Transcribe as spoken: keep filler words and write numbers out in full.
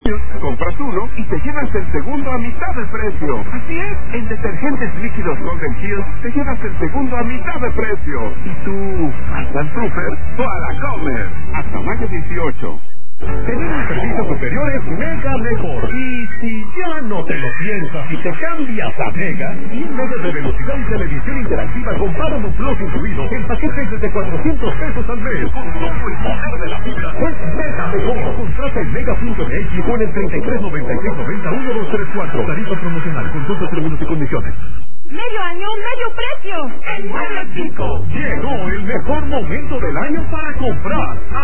Compras uno y te llevas el segundo a mitad de precio. Así es, en detergentes líquidos Golden Hills te llevas el segundo a mitad de precio. ¿Y tú, vas al súper o a la Comer? Hasta mayo dieciocho. Tenemos servicios superiores Mega mejor. Y si ya no te lo piensas y te cambias a Mega, cien megas de velocidad y televisión interactiva con Paramount Plus incluido en paquetes desde cuatrocientos pesos al mes. Con todo el poder de la fibra. Es Mega mejor. Contrata en mega punto m x o en el treinta y tres noventa y seis noventa uno dos tres cuatro. Tarifa promocional. Consulta términos y condiciones. Medio año, medio precio. En Mueble Chico llegó el mejor momento del año para comprar.